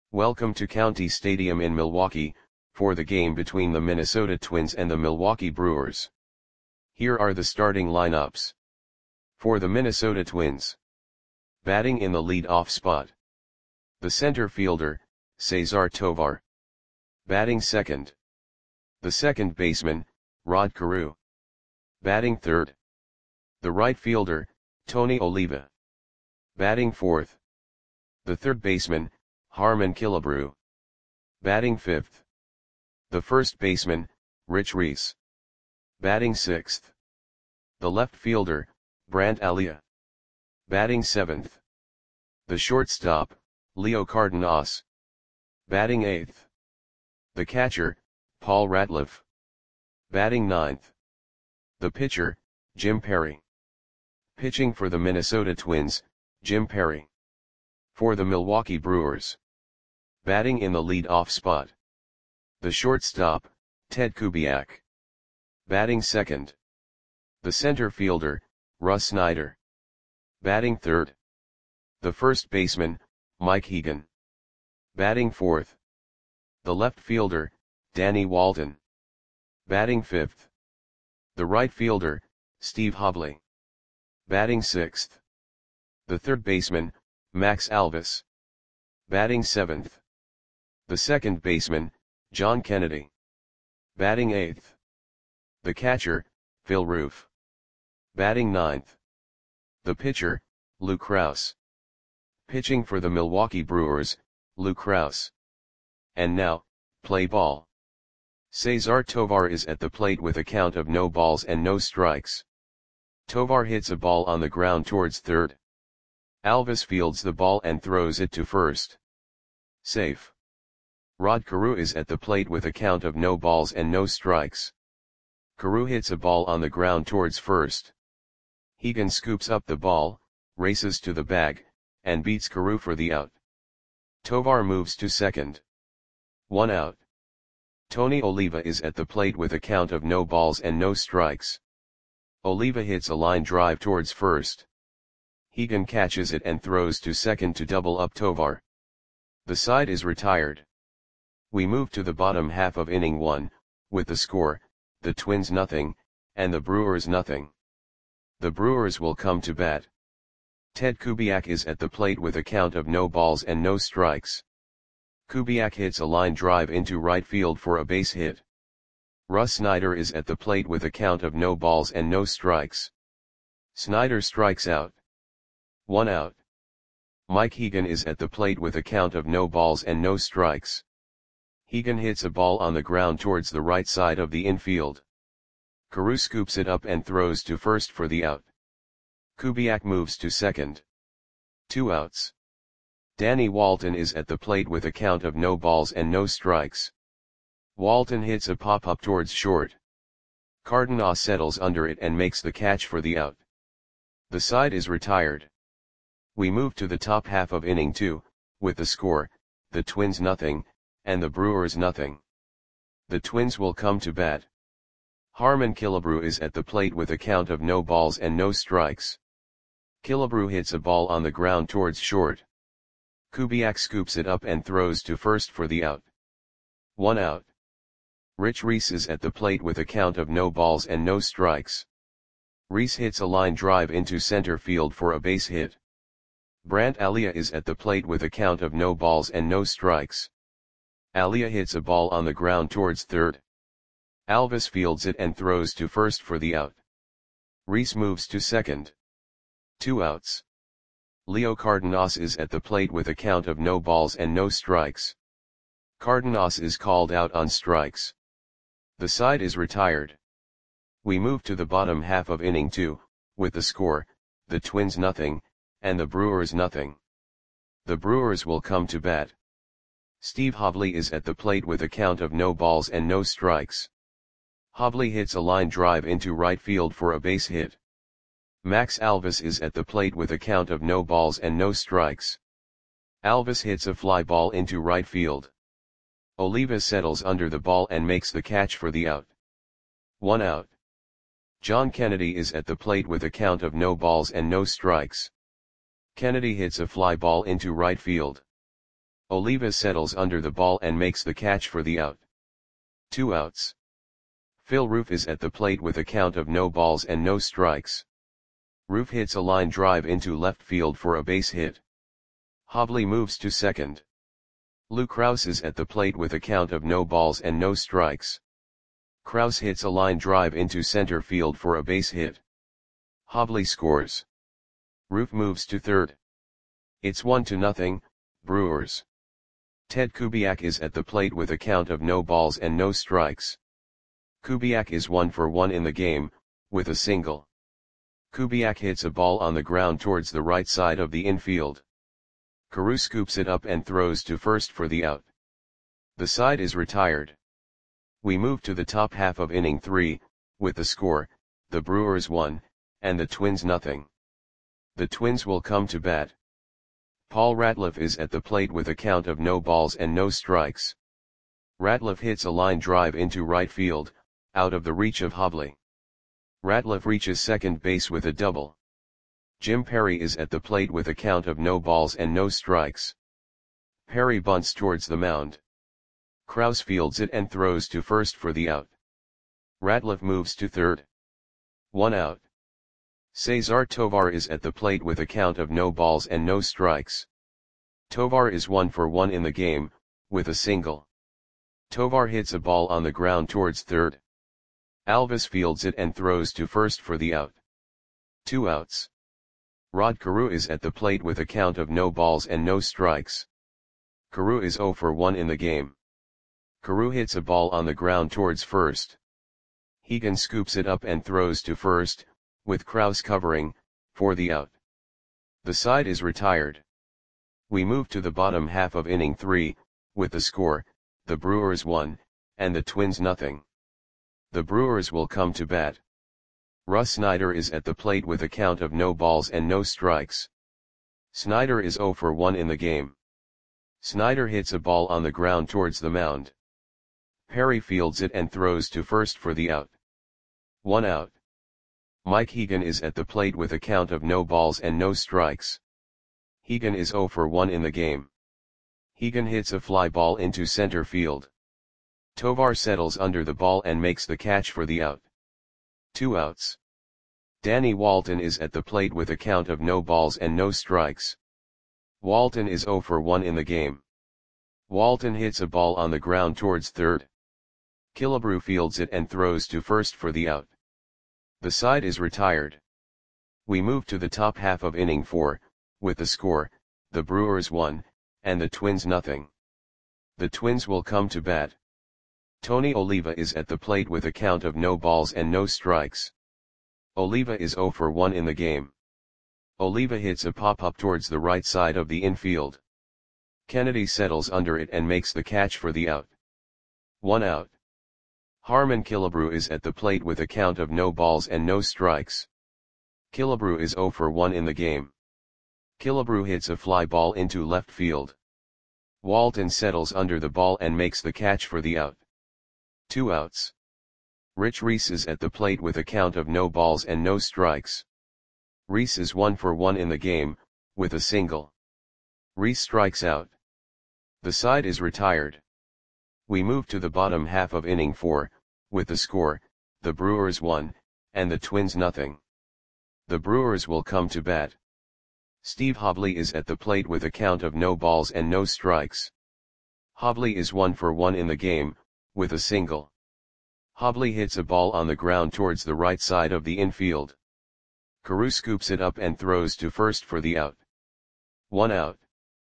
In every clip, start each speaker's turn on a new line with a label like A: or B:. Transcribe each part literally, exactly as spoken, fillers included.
A: Welcome to County Stadium in Milwaukee, for the game between the Minnesota Twins and the Milwaukee Brewers. Here are the starting lineups. For the Minnesota Twins. Batting in the lead-off spot. The center fielder, Cesar Tovar. Batting second. The second baseman, Rod Carew. Batting third. The right fielder, Tony Oliva. Batting fourth. The third baseman, Harmon Killebrew. Batting fifth. The first baseman, Rich Reese. Batting sixth. The left fielder, Brandt Alia. Batting seventh. The shortstop, Leo Cardenas. Batting eighth. The catcher, Paul Ratliff. Batting ninth. The pitcher, Jim Perry. Pitching for the Minnesota Twins, Jim Perry. For the Milwaukee Brewers. Batting in the lead-off spot. The shortstop, Ted Kubiak. Batting second. The center fielder, Russ Snyder. Batting third. The first baseman, Mike Hegan. Batting fourth. The left fielder, Danny Walton. Batting fifth. The right fielder, Steve Hovley. Batting sixth. The third baseman, Max Alvis. Batting seventh. The second baseman, John Kennedy. Batting eighth. The catcher, Phil Roof. Batting ninth. The pitcher, Lou Krause. Pitching for the Milwaukee Brewers, Lou Krause. And now, play ball. Cesar Tovar is at the plate with a count of no balls and no strikes. Tovar hits a ball on the ground towards third. Alvis fields the ball and throws it to first. Safe. Rod Carew is at the plate with a count of no balls and no strikes. Carew hits a ball on the ground towards first. Hegan scoops up the ball, races to the bag, and beats Carew for the out. Tovar moves to second. One out. Tony Oliva is at the plate with a count of no balls and no strikes. Oliva hits a line drive towards first. Hegan catches it and throws to second to double up Tovar. The side is retired. We move to the bottom half of inning one, with the score, the Twins nothing, and the Brewers nothing. The Brewers will come to bat. Ted Kubiak is at the plate with a count of no balls and no strikes. Kubiak hits a line drive into right field for a base hit. Russ Snyder is at the plate with a count of no balls and no strikes. Snyder strikes out. One out. Mike Hegan is at the plate with a count of no balls and no strikes. Hegan hits a ball on the ground towards the right side of the infield. Carew scoops it up and throws to first for the out. Kubiak moves to second. Two outs. Danny Walton is at the plate with a count of no balls and no strikes. Walton hits a pop-up towards short. Cardenas settles under it and makes the catch for the out. The side is retired. We move to the top half of inning two, with the score, the Twins nothing, and the Brewers nothing. The Twins will come to bat. Harmon Killebrew is at the plate with a count of no balls and no strikes. Killebrew hits a ball on the ground towards short. Kubiak scoops it up and throws to first for the out. One out. Rich Reese is at the plate with a count of no balls and no strikes. Reese hits a line drive into center field for a base hit. Brandt Alia is at the plate with a count of no balls and no strikes. Alia hits a ball on the ground towards third. Alvis fields it and throws to first for the out. Reese moves to second. Two outs. Leo Cardenas is at the plate with a count of no balls and no strikes. Cardenas is called out on strikes. The side is retired. We move to the bottom half of inning two, with the score, the Twins nothing, and the Brewers nothing. The Brewers will come to bat. Steve Hovley is at the plate with a count of no balls and no strikes. Hovley hits a line drive into right field for a base hit. Max Alvis is at the plate with a count of no balls and no strikes. Alvis hits a fly ball into right field. Oliva settles under the ball and makes the catch for the out. One out. John Kennedy is at the plate with a count of no balls and no strikes. Kennedy hits a fly ball into right field. Oliva settles under the ball and makes the catch for the out. Two outs. Phil Roof is at the plate with a count of no balls and no strikes. Roof hits a line drive into left field for a base hit. Hobley moves to second. Lou Krause is at the plate with a count of no balls and no strikes. Krause hits a line drive into center field for a base hit. Hobley scores. Roof moves to third. It's one to nothing, Brewers. Ted Kubiak is at the plate with a count of no balls and no strikes. Kubiak is one for one in the game, with a single. Kubiak hits a ball on the ground towards the right side of the infield. Carew scoops it up and throws to first for the out. The side is retired. We move to the top half of inning three, with the score, the Brewers one, and the Twins nothing. The Twins will come to bat. Paul Ratliff is at the plate with a count of no balls and no strikes. Ratliff hits a line drive into right field, out of the reach of Hobley. Ratliff reaches second base with a double. Jim Perry is at the plate with a count of no balls and no strikes. Perry bunts towards the mound. Krause fields it and throws to first for the out. Ratliff moves to third. One out. Cesar Tovar is at the plate with a count of no balls and no strikes. Tovar is one for one in the game, with a single. Tovar hits a ball on the ground towards third. Alvis fields it and throws to first for the out. Two outs. Rod Carew is at the plate with a count of no balls and no strikes. Carew is zero for one in the game. Carew hits a ball on the ground towards first. Hegan scoops it up and throws to first, with Krause covering, for the out. The side is retired. We move to the bottom half of inning three, with the score, the Brewers one, and the Twins nothing. The Brewers will come to bat. Russ Snyder is at the plate with a count of no balls and no strikes. Snyder is zero for one in the game. Snyder hits a ball on the ground towards the mound. Perry fields it and throws to first for the out. One out. Mike Hegan is at the plate with a count of no balls and no strikes. Hegan is zero for one in the game. Hegan hits a fly ball into center field. Tovar settles under the ball and makes the catch for the out. Two outs. Danny Walton is at the plate with a count of no balls and no strikes. Walton is zero for one in the game. Walton hits a ball on the ground towards third. Killebrew fields it and throws to first for the out. The side is retired. We move to the top half of inning four, with the score, the Brewers one, and the Twins nothing. The Twins will come to bat. Tony Oliva is at the plate with a count of no balls and no strikes. Oliva is zero for one in the game. Oliva hits a pop-up towards the right side of the infield. Kennedy settles under it and makes the catch for the out. One out. Harmon Killebrew is at the plate with a count of no balls and no strikes. Killebrew is zero for one in the game. Killebrew hits a fly ball into left field. Walton settles under the ball and makes the catch for the out. Two outs. Rich Reese is at the plate with a count of no balls and no strikes. Reese is one for one in the game, with a single. Reese strikes out. The side is retired. We move to the bottom half of inning four, with the score, the Brewers one, and the Twins nothing. The Brewers will come to bat. Steve Hobley is at the plate with a count of no balls and no strikes. Hobley is one for one in the game, with a single. Hobley hits a ball on the ground towards the right side of the infield. Carew scoops it up and throws to first for the out. One out.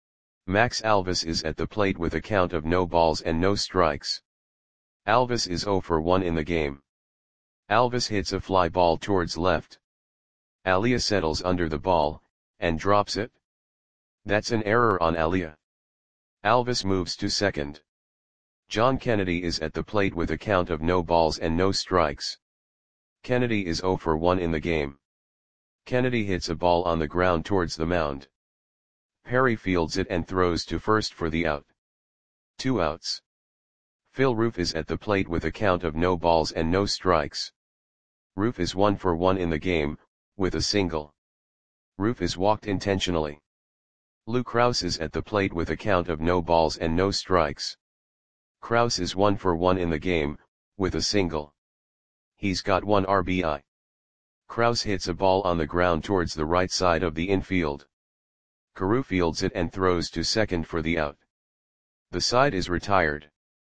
A: Max Alvis is at the plate with a count of no balls and no strikes. Alvis is zero for one in the game. Alvis hits a fly ball towards left. Alia settles under the ball, and drops it. That's an error on Alia. Alvis moves to second. John Kennedy is at the plate with a count of no balls and no strikes. Kennedy is zero for one in the game. Kennedy hits a ball on the ground towards the mound. Perry fields it and throws to first for the out. Two outs. Phil Roof is at the plate with a count of no balls and no strikes. Roof is one for one in the game, with a single. Roof is walked intentionally. Lou Krause is at the plate with a count of no balls and no strikes. Krause is one for one in the game, with a single. He's got one R B I. Krause hits a ball on the ground towards the right side of the infield. Carew fields it and throws to second for the out. The side is retired.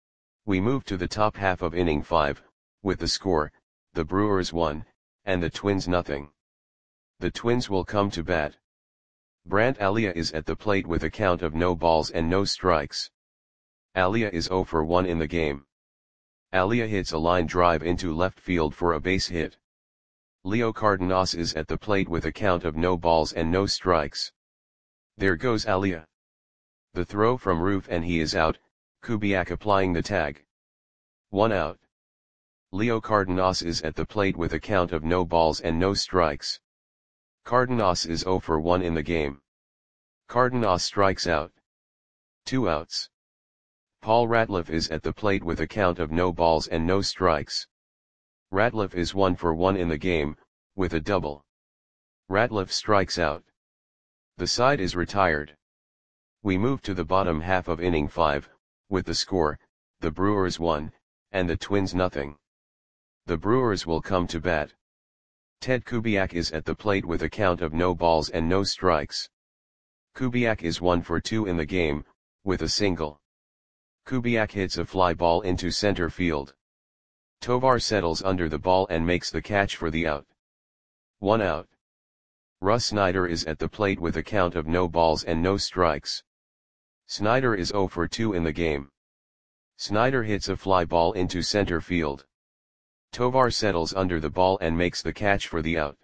A: We move to the top half of inning five, with the score, the Brewers one, and the Twins nothing. The Twins will come to bat. Brandt Alia is at the plate with a count of no balls and no strikes. Alia is zero for one in the game. Alia hits a line drive into left field for a base hit. Leo Cardenas is at the plate with a count of no balls and no strikes. There goes Alia. The throw from Roof and he is out, Kubiak applying the tag. One out. Leo Cardenas is at the plate with a count of no balls and no strikes. Cardenas is zero for one in the game. Cardenas strikes out. Two outs. Paul Ratliff is at the plate with a count of no balls and no strikes. Ratliff is one for one in the game, with a double. Ratliff strikes out. The side is retired. We move to the bottom half of inning five, with the score, the Brewers one, and the Twins nothing. The Brewers will come to bat. Ted Kubiak is at the plate with a count of no balls and no strikes. Kubiak is one for two in the game, with a single. Kubiak hits a fly ball into center field. Tovar settles under the ball and makes the catch for the out. One out. Russ Snyder is at the plate with a count of no balls and no strikes. Snyder is zero for two in the game. Snyder hits a fly ball into center field. Tovar settles under the ball and makes the catch for the out.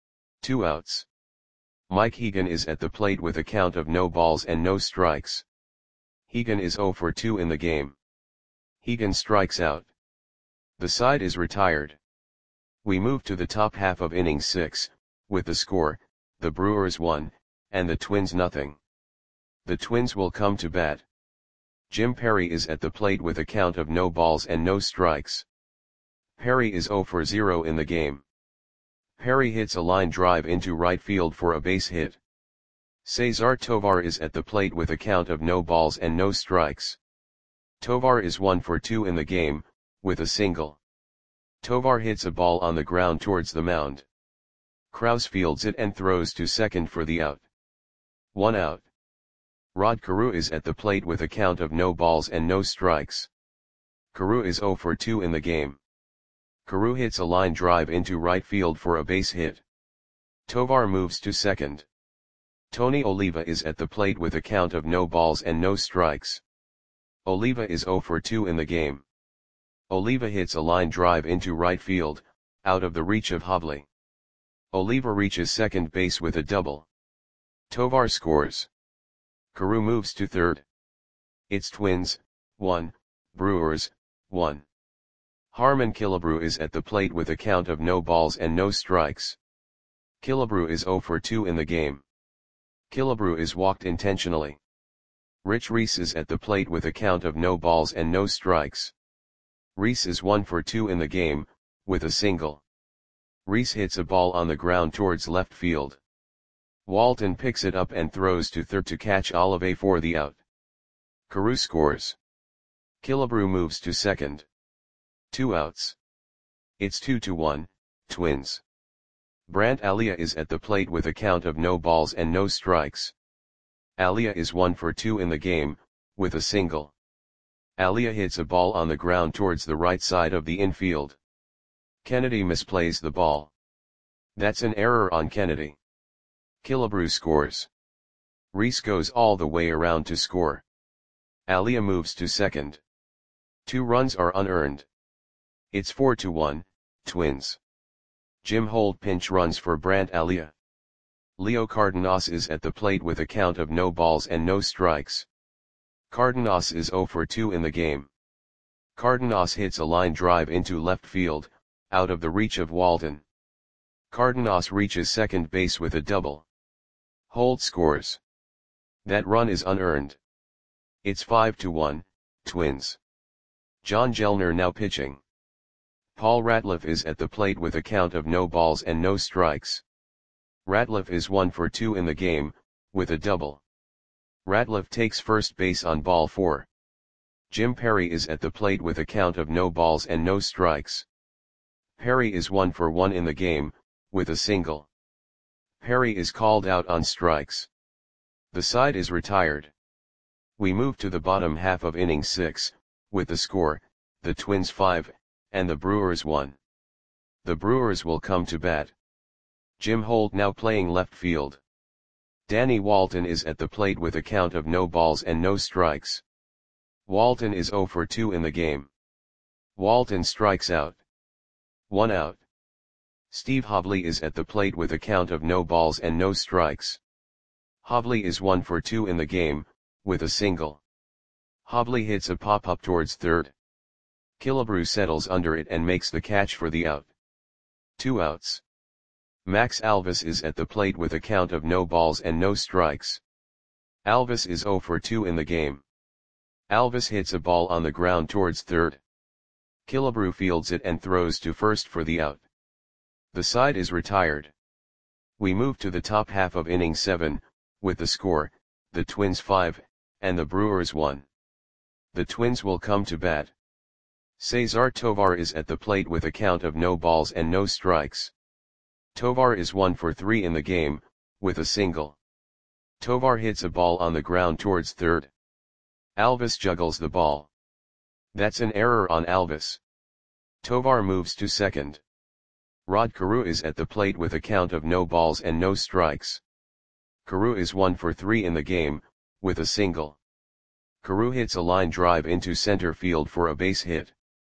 A: Two outs. Mike Hegan is at the plate with a count of no balls and no strikes. Hegan is zero for two in the game. Hegan strikes out. The side is retired. We move to the top half of inning six, with the score, the Brewers one, and the Twins nothing. The Twins will come to bat. Jim Perry is at the plate with a count of no balls and no strikes. Perry is zero for zero in the game. Perry hits a line drive into right field for a base hit. Cesar Tovar is at the plate with a count of no balls and no strikes. Tovar is one for two in the game, with a single. Tovar hits a ball on the ground towards the mound. Krause fields it and throws to second for the out. One out. Rod Carew is at the plate with a count of no balls and no strikes. Carew is zero for two in the game. Carew hits a line drive into right field for a base hit. Tovar moves to second. Tony Oliva is at the plate with a count of no balls and no strikes. Oliva is zero for two in the game. Oliva hits a line drive into right field, out of the reach of Hovley. Oliva reaches second base with a double. Tovar scores. Carew moves to third. It's Twins, one, Brewers, one. Harmon Killebrew is at the plate with a count of no balls and no strikes. Killebrew is zero for two in the game. Killebrew is walked intentionally. Rich Reese is at the plate with a count of no balls and no strikes. Reese is one for two in the game, with a single. Reese hits a ball on the ground towards left field. Walton picks it up and throws to third to catch Olive for the out. Carew scores. Killebrew moves to second. Two outs. It's two to one, Twins. Brandt Alia is at the plate with a count of no balls and no strikes. Alia is one for two in the game, with a single. Alia hits a ball on the ground towards the right side of the infield. Kennedy misplays the ball. That's an error on Kennedy. Killebrew scores. Reese goes all the way around to score. Alia moves to second. Two runs are unearned. It's four to one, Twins. Jim Holt pinch runs for Brandt Alia. Leo Cardenas is at the plate with a count of no balls and no strikes. Cardenas is zero for two in the game. Cardenas hits a line drive into left field, out of the reach of Walton. Cardenas reaches second base with a double. Holt scores. That run is unearned. It's five to one, Twins. John Gellner now pitching. Paul Ratliff is at the plate with a count of no balls and no strikes. Ratliff is one for two in the game, with a double. Ratliff takes first base on ball four. Jim Perry is at the plate with a count of no balls and no strikes. Perry is one for one in the game, with a single. Perry is called out on strikes. The side is retired. We move to the bottom half of inning six, with the score, the Twins five, and the Brewers one. The Brewers will come to bat. Jim Holt now playing left field. Danny Walton is at the plate with a count of no balls and no strikes. Walton is zero for two in the game. Walton strikes out. One out. Steve Hobley is at the plate with a count of no balls and no strikes. Hobley is one for two in the game, with a single. Hobley hits a pop-up towards third. Killebrew settles under it and makes the catch for the out. Two outs. Max Alvis is at the plate with a count of no balls and no strikes. Alvis is zero for two in the game. Alvis hits a ball on the ground towards third. Killebrew fields it and throws to first for the out. The side is retired. We move to the top half of inning seven, with the score, the Twins five, and the Brewers one. The Twins will come to bat. Cesar Tovar is at the plate with a count of no balls and no strikes. Tovar is one for three in the game, with a single. Tovar hits a ball on the ground towards third. Alvis juggles the ball. That's an error on Alvis. Tovar moves to second. Rod Carew is at the plate with a count of no balls and no strikes. Carew is one for three in the game, with a single. Carew hits a line drive into center field for a base hit.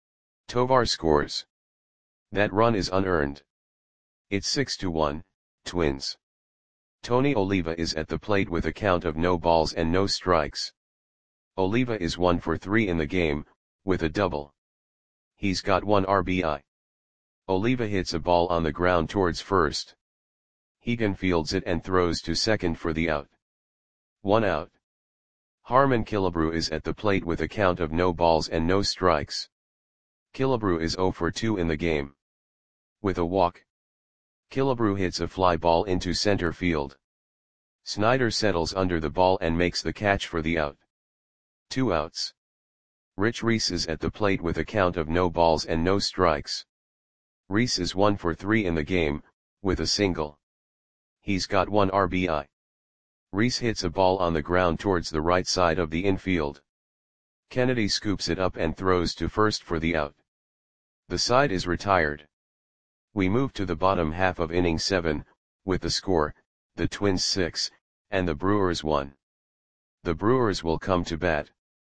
A: Tovar scores. That run is unearned. It's six to one, Twins. Tony Oliva is at the plate with a count of no balls and no strikes. Oliva is one for three in the game, with a double. He's got one R B I. Oliva hits a ball on the ground towards first. Hegan fields it and throws to second for the out. One out. Harmon Killebrew is at the plate with a count of no balls and no strikes. Killebrew is zero for two in the game. With a walk. Killebrew hits a fly ball into center field. Snyder settles under the ball and makes the catch for the out. Two outs. Rich Reese is at the plate with a count of no balls and no strikes. Reese is one for three in the game, with a single. He's got one R B I. Reese hits a ball on the ground towards the right side of the infield. Kennedy scoops it up and throws to first for the out. The side is retired. We move to the bottom half of inning seven, with the score, the Twins six, and the Brewers one. The Brewers will come to bat.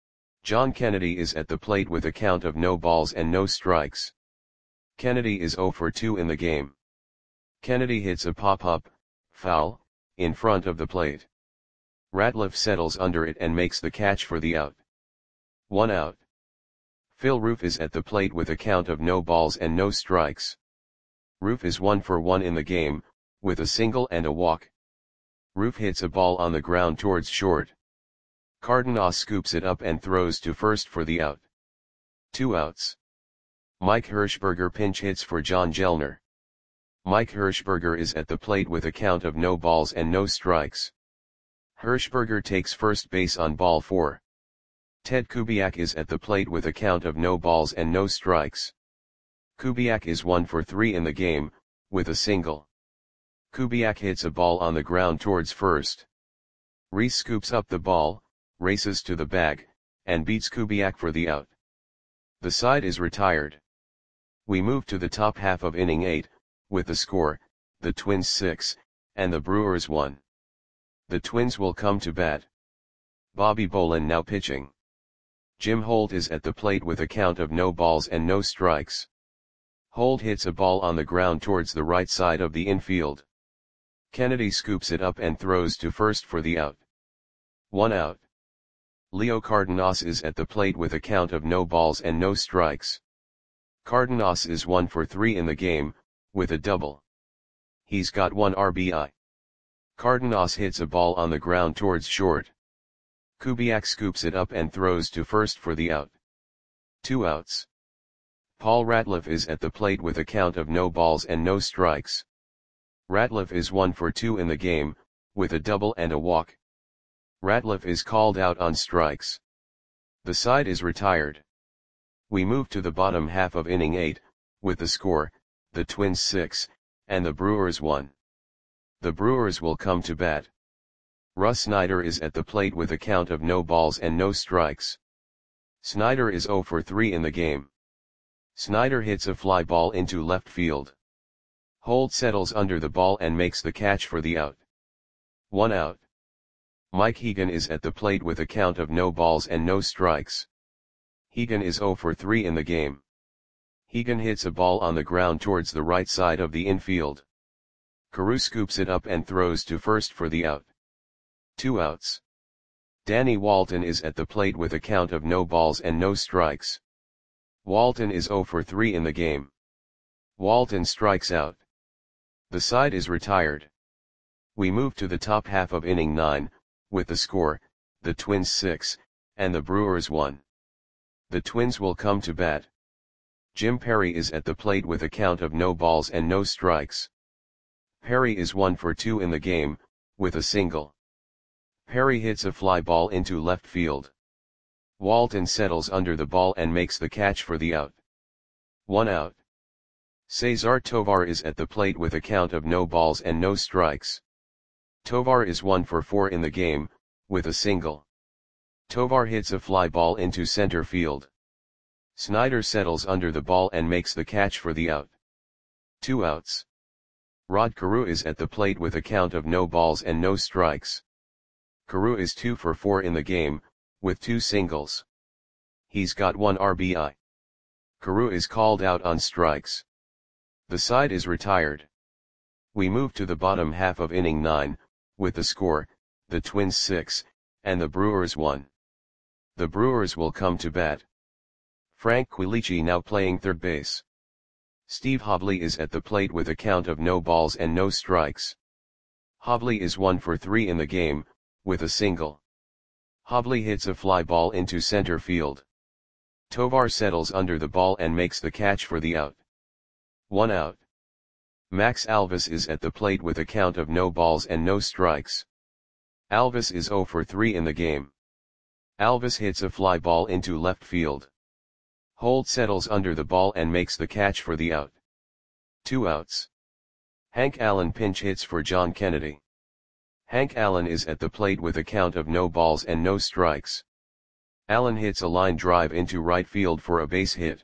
A: John Kennedy is at the plate with a count of no balls and no strikes. Kennedy is zero for two in the game. Kennedy hits a pop-up, foul, in front of the plate. Ratliff settles under it and makes the catch for the out. One out. Phil Roof is at the plate with a count of no balls and no strikes. Roof is one for one in the game, with a single and a walk. Roof hits a ball on the ground towards short. Cardenas scoops it up and throws to first for the out. Two outs. Mike Hirschberger pinch hits for John Gellner. Mike Hirschberger is at the plate with a count of no balls and no strikes. Hirschberger takes first base on ball four. Ted Kubiak is at the plate with a count of no balls and no strikes. Kubiak is one for three in the game, with a single. Kubiak hits a ball on the ground towards first. Reese scoops up the ball, races to the bag, and beats Kubiak for the out. The side is retired. We move to the top half of inning eight, with the score, the Twins six, and the Brewers one. The Twins will come to bat. Bobby Bolin now pitching. Jim Holt is at the plate with a count of no balls and no strikes. Holt hits a ball on the ground towards the right side of the infield. Kennedy scoops it up and throws to first for the out. One out. Leo Cardenas is at the plate with a count of no balls and no strikes. Cardenas is one for three in the game, with a double. He's got one R B I. Cardenas hits a ball on the ground towards short. Kubiak scoops it up and throws to first for the out. Two outs. Paul Ratliff is at the plate with a count of no balls and no strikes. Ratliff is one for two in the game, with a double and a walk. Ratliff is called out on strikes. The side is retired. We move to the bottom half of inning eight, with the score, the Twins six, and the Brewers one. The Brewers will come to bat. Russ Snyder is at the plate with a count of no balls and no strikes. Snyder is zero for three in the game. Snyder hits a fly ball into left field. Holt settles under the ball and makes the catch for the out. One out. Mike Hegan is at the plate with a count of no balls and no strikes. Hegan is zero for three in the game. Hegan hits a ball on the ground towards the right side of the infield. Carew scoops it up and throws to first for the out. Two outs. Danny Walton is at the plate with a count of no balls and no strikes. Walton is zero for three in the game. Walton strikes out. The side is retired. We move to the top half of inning nine, with the score, the Twins six, and the Brewers one. The Twins will come to bat. Jim Perry is at the plate with a count of no balls and no strikes. Perry is one for two in the game, with a single. Perry hits a fly ball into left field. Walton settles under the ball and makes the catch for the out. One out. Cesar Tovar is at the plate with a count of no balls and no strikes. Tovar is one for four in the game, with a single. Tovar hits a fly ball into center field. Snyder settles under the ball and makes the catch for the out. Two outs. Rod Carew is at the plate with a count of no balls and no strikes. Carew is two for four in the game, with two singles. He's got one R B I. Carew is called out on strikes. The side is retired. We move to the bottom half of inning nine, with the score, the Twins six, and the Brewers one. The Brewers will come to bat. Frank Quilici now playing third base. Steve Hobley is at the plate with a count of no balls and no strikes. Hobley is one for three in the game, with a single. Hobley hits a fly ball into center field. Tovar settles under the ball and makes the catch for the out. One out. Max Alvis is at the plate with a count of no balls and no strikes. Alvis is zero for three in the game. Alvis hits a fly ball into left field. Holt settles under the ball and makes the catch for the out. Two outs. Hank Allen pinch hits for John Kennedy. Hank Allen is at the plate with a count of no balls and no strikes. Allen hits a line drive into right field for a base hit.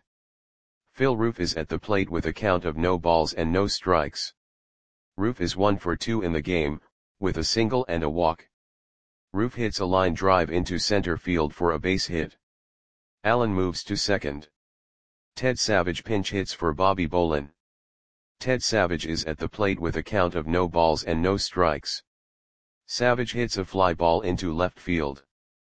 A: Phil Roof is at the plate with a count of no balls and no strikes. Roof is one for two in the game, with a single and a walk. Roof hits a line drive into center field for a base hit. Allen moves to second. Ted Savage pinch hits for Bobby Bolin. Ted Savage is at the plate with a count of no balls and no strikes. Savage hits a fly ball into left field.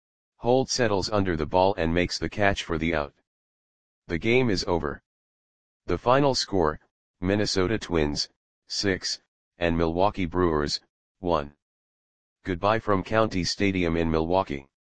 A: Holt settles under the ball and makes the catch for the out. The game is over. The final score, Minnesota Twins, six, and Milwaukee Brewers, one. Goodbye from County Stadium in Milwaukee.